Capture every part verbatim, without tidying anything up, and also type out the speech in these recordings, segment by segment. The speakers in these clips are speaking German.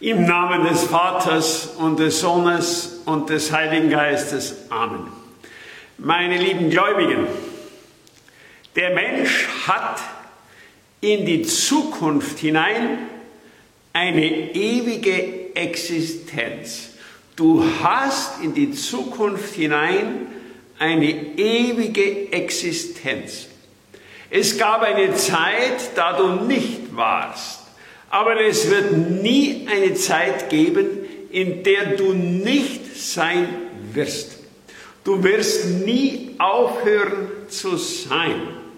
Im Namen des Vaters und des Sohnes und des Heiligen Geistes. Amen. Meine lieben Gläubigen, der Mensch hat in die Zukunft hinein eine ewige Existenz. Du hast in die Zukunft hinein eine ewige Existenz. Es gab eine Zeit, da du nicht warst. Aber es wird nie eine Zeit geben, in der du nicht sein wirst. Du wirst nie aufhören zu sein.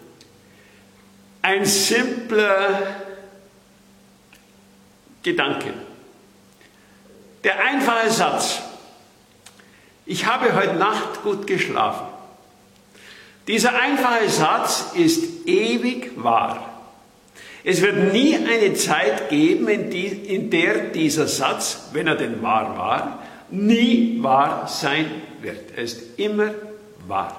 Ein simpler Gedanke. Der einfache Satz: Ich habe heute Nacht gut geschlafen. Dieser einfache Satz ist ewig wahr. Es wird nie eine Zeit geben, in, die, in der dieser Satz, wenn er denn wahr war, nie wahr sein wird. Er ist immer wahr.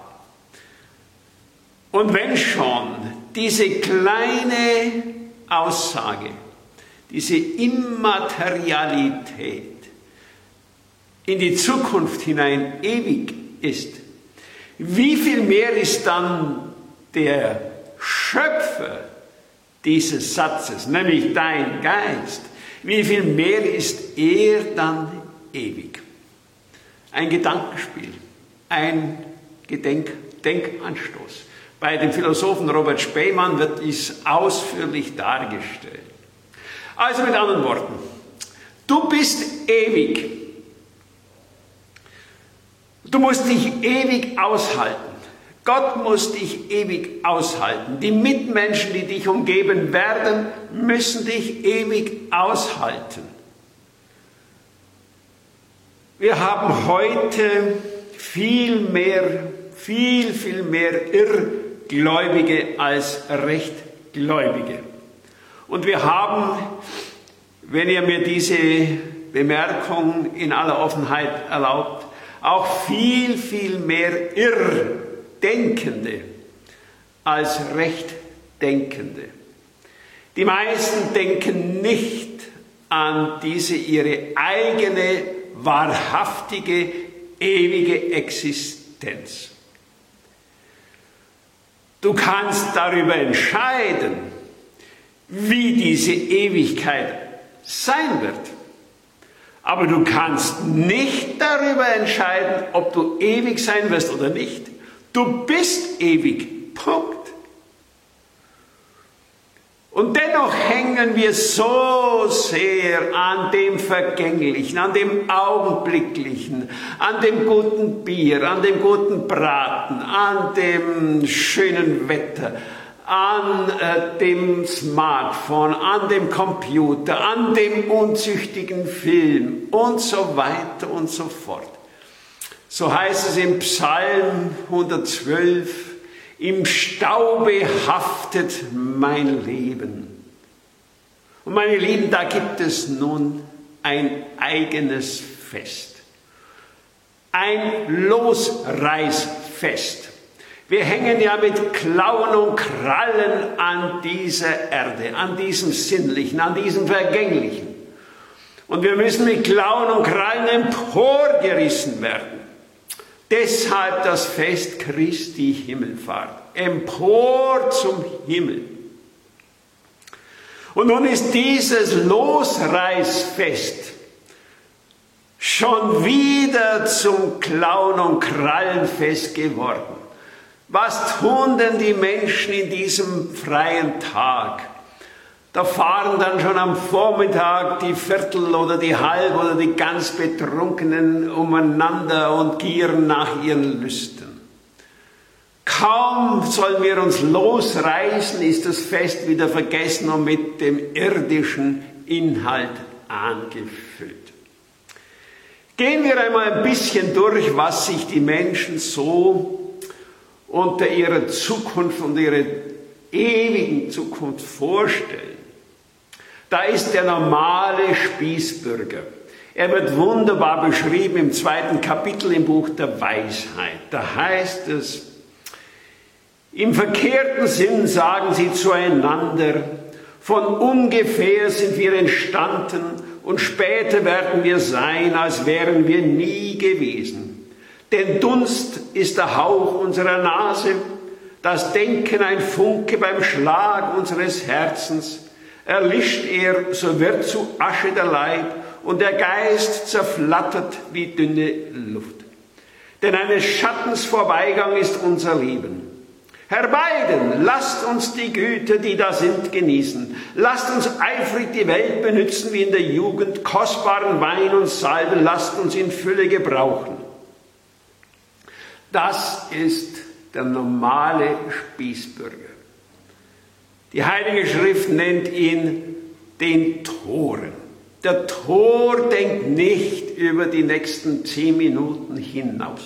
Und wenn schon diese kleine Aussage, diese Immaterialität in die Zukunft hinein ewig ist, wie viel mehr ist dann der Schöpfer dieses Satzes, nämlich dein Geist, wie viel mehr ist er dann ewig? Ein Gedankenspiel, ein Gedenk Denkanstoß. Bei dem Philosophen Robert Spemann wird dies ausführlich dargestellt. Also mit anderen Worten, du bist ewig. Du musst dich ewig aushalten. Gott muss dich ewig aushalten. Die Mitmenschen, die dich umgeben werden, müssen dich ewig aushalten. Wir haben heute viel mehr, viel, viel mehr Irrgläubige als Rechtgläubige. Und wir haben, wenn ihr mir diese Bemerkung in aller Offenheit erlaubt, auch viel, viel mehr Irrgläubige. Denkende als Rechtdenkende. Die meisten denken nicht an diese ihre eigene, wahrhaftige, ewige Existenz. Du kannst darüber entscheiden, wie diese Ewigkeit sein wird. Aber du kannst nicht darüber entscheiden, ob du ewig sein wirst oder nicht. Du bist ewig. Punkt. Und dennoch hängen wir so sehr an dem Vergänglichen, an dem Augenblicklichen, an dem guten Bier, an dem guten Braten, an dem schönen Wetter, an äh, dem Smartphone, an dem Computer, an dem unzüchtigen Film und so weiter und so fort. So heißt es im Psalm hundertzwölf, im Staube haftet mein Leben. Und meine Lieben, da gibt es nun ein eigenes Fest. Ein Losreißfest. Wir hängen ja mit Klauen und Krallen an dieser Erde, an diesem Sinnlichen, an diesem Vergänglichen. Und wir müssen mit Klauen und Krallen emporgerissen werden. Deshalb das Fest Christi Himmelfahrt, empor zum Himmel. Und nun ist dieses Losreißfest schon wieder zum Klauen- und Krallenfest geworden. Was tun denn die Menschen in diesem freien Tag? Da fahren dann schon am Vormittag die Viertel oder die Halb oder die ganz Betrunkenen umeinander und gieren nach ihren Lüsten. Kaum sollen wir uns losreißen, ist das Fest wieder vergessen und mit dem irdischen Inhalt angefüllt. Gehen wir einmal ein bisschen durch, was sich die Menschen so unter ihrer Zukunft und ihrer ewigen Zukunft vorstellen. Da ist der normale Spießbürger. Er wird wunderbar beschrieben im zweiten Kapitel im Buch der Weisheit. Da heißt es, im verkehrten Sinn sagen sie zueinander, von ungefähr sind wir entstanden, und später werden wir sein, als wären wir nie gewesen. Denn Dunst ist der Hauch unserer Nase, das Denken ein Funke beim Schlag unseres Herzens. Erlischt er, so wird zu Asche der Leib und der Geist zerflattert wie dünne Luft. Denn eines Schattens Vorbeigang ist unser Leben. Herbeiden, lasst uns die Güter, die da sind, genießen. Lasst uns eifrig die Welt benützen wie in der Jugend. Kostbaren Wein und Salben, lasst uns in Fülle gebrauchen. Das ist der normale Spießbürger. Die Heilige Schrift nennt ihn den Toren. Der Tor denkt nicht über die nächsten zehn Minuten hinaus.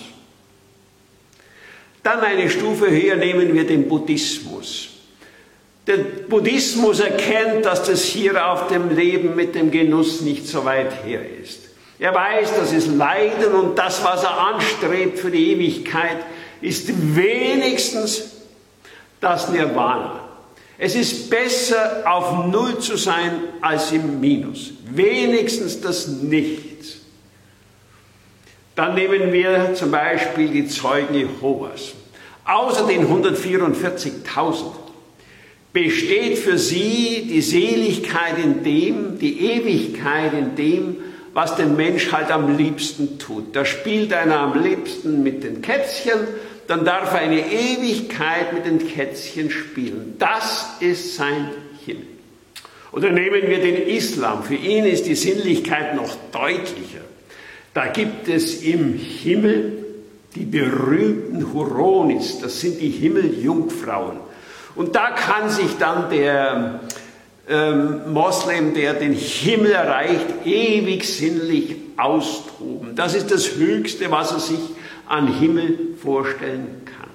Dann eine Stufe höher nehmen wir den Buddhismus. Der Buddhismus erkennt, dass das hier auf dem Leben mit dem Genuss nicht so weit her ist. Er weiß, das ist Leiden und das, was er anstrebt für die Ewigkeit, ist wenigstens das Nirvana. Es ist besser, auf Null zu sein, als im Minus. Wenigstens das Nichts. Dann nehmen wir zum Beispiel die Zeugen Jehovas. Außer den hundertvierundvierzigtausend besteht für sie die Seligkeit in dem, die Ewigkeit in dem, was der Mensch halt am liebsten tut. Da spielt einer am liebsten mit den Kätzchen, dann darf er eine Ewigkeit mit den Kätzchen spielen. Das ist sein Himmel. Oder nehmen wir den Islam. Für ihn ist die Sinnlichkeit noch deutlicher. Da gibt es im Himmel die berühmten Huronis, das sind die Himmeljungfrauen. Und da kann sich dann der ähm, Moslem, der den Himmel erreicht, ewig sinnlich austoben. Das ist das Höchste, was er sich an Himmel vorstellen kann.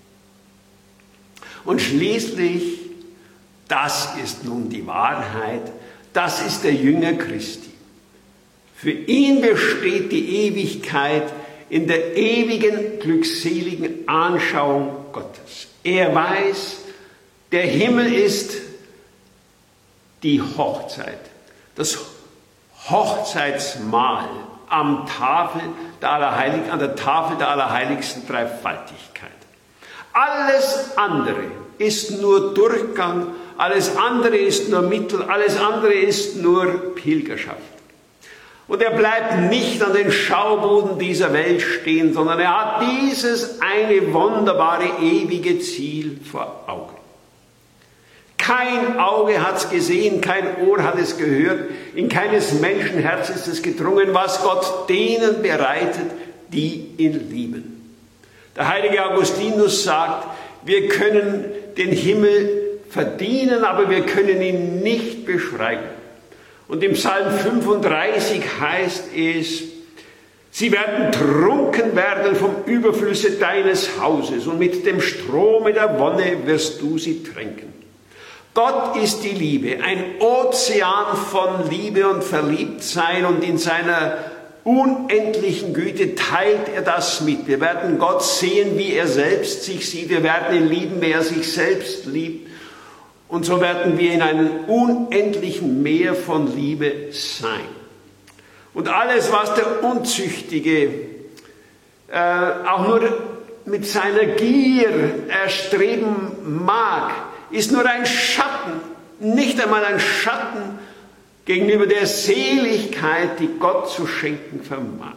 Und schließlich, das ist nun die Wahrheit, das ist der Jünger Christi. Für ihn besteht die Ewigkeit in der ewigen, glückseligen Anschauung Gottes. Er weiß, der Himmel ist die Hochzeit, das Hochzeitsmahl am Tafel der Allerheilig, an der Tafel der allerheiligsten Dreifaltigkeit. Alles andere ist nur Durchgang, alles andere ist nur Mittel, alles andere ist nur Pilgerschaft. Und er bleibt nicht an den Schaubuden dieser Welt stehen, sondern er hat dieses eine wunderbare, ewige Ziel vor Augen. Kein Auge hat es gesehen, kein Ohr hat es gehört, in keines Menschenherz ist es gedrungen, was Gott denen bereitet, die ihn lieben. Der heilige Augustinus sagt, wir können den Himmel verdienen, aber wir können ihn nicht beschreiben. Und im Psalm fünfunddreißig heißt es, sie werden trunken werden vom Überflusse deines Hauses und mit dem Strome der Wonne wirst du sie tränken. Gott ist die Liebe, ein Ozean von Liebe und Verliebtsein und in seiner unendlichen Güte teilt er das mit. Wir werden Gott sehen, wie er selbst sich sieht. Wir werden ihn lieben, wie er sich selbst liebt. Und so werden wir in einem unendlichen Meer von Liebe sein. Und alles, was der Unzüchtige äh, auch nur mit seiner Gier erstreben mag, ist nur ein Schatten, nicht einmal ein Schatten gegenüber der Seligkeit, die Gott zu schenken vermag.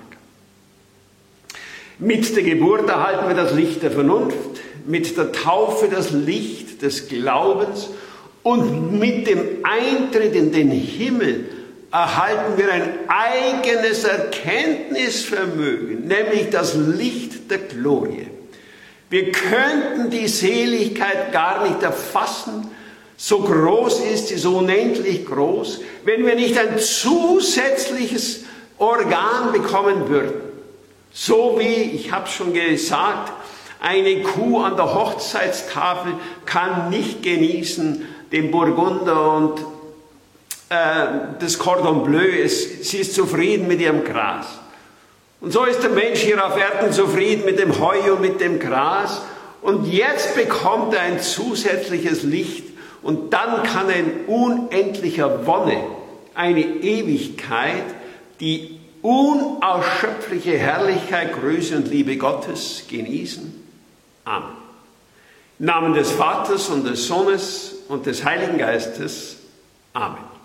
Mit der Geburt erhalten wir das Licht der Vernunft, mit der Taufe das Licht des Glaubens und mit dem Eintritt in den Himmel erhalten wir ein eigenes Erkenntnisvermögen, nämlich das Licht der Glorie. Wir könnten die Seligkeit gar nicht erfassen, so groß ist sie, so unendlich groß, wenn wir nicht ein zusätzliches Organ bekommen würden. So wie, ich habe es schon gesagt, eine Kuh an der Hochzeitstafel kann nicht genießen den Burgunder und äh, das Cordon Bleu, es, sie ist zufrieden mit ihrem Gras. Und so ist der Mensch hier auf Erden zufrieden mit dem Heu und mit dem Gras. Und jetzt bekommt er ein zusätzliches Licht und dann kann er in unendlicher Wonne eine Ewigkeit, die unausschöpfliche Herrlichkeit, Größe und Liebe Gottes genießen. Amen. Im Namen des Vaters und des Sohnes und des Heiligen Geistes. Amen.